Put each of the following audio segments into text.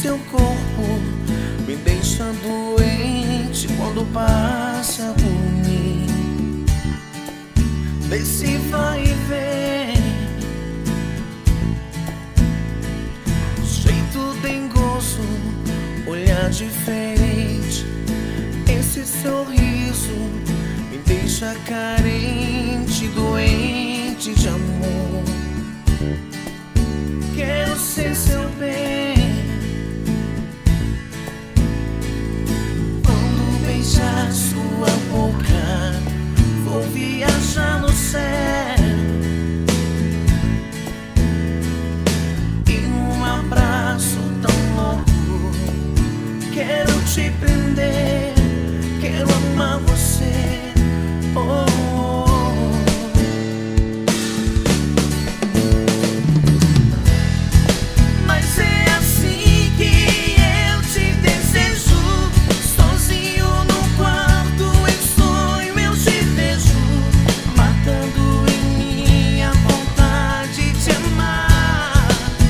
seu corpo me deixa doente quando passa por mim. Desse vai e vem, jeito dengoso, olhar diferente. Esse sorriso me deixa carente, doente de amor. Quero ser seu bem, quando beijar sua boca, vou viajar no céu. E num abraço tão louco, quero te prender, quero amar você. Oh, oh. Mas é assim que eu te desejo, sozinho no quarto, em sonho eu te vejo, matando em mim a vontade de amar.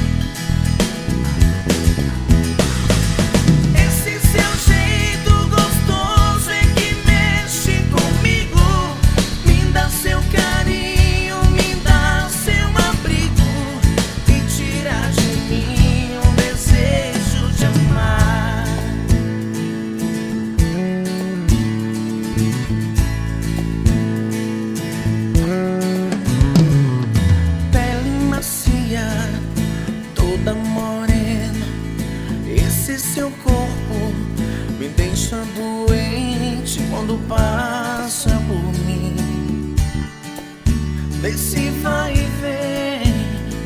Esse seu jeito gostoso é que mexe comigo, me dá seu carinho, me dá seu abrigo e tira de mim o desejo de amar. Pele macia, toda morena, esse seu corpo me deixa doente quando passa por mim. Desse vai e vem,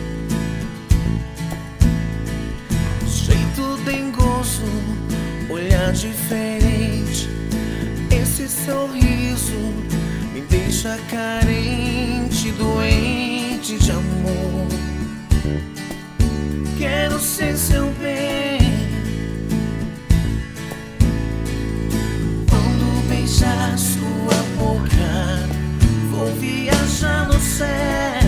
jeito dengoso, olhar diferente. Esse sorriso me deixa carente, doente de amor. Quero ser seu bem, quando beijar sua boca, vou viajar no céu.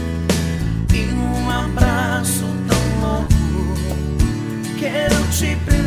E num abraço tão louco, quero te prender.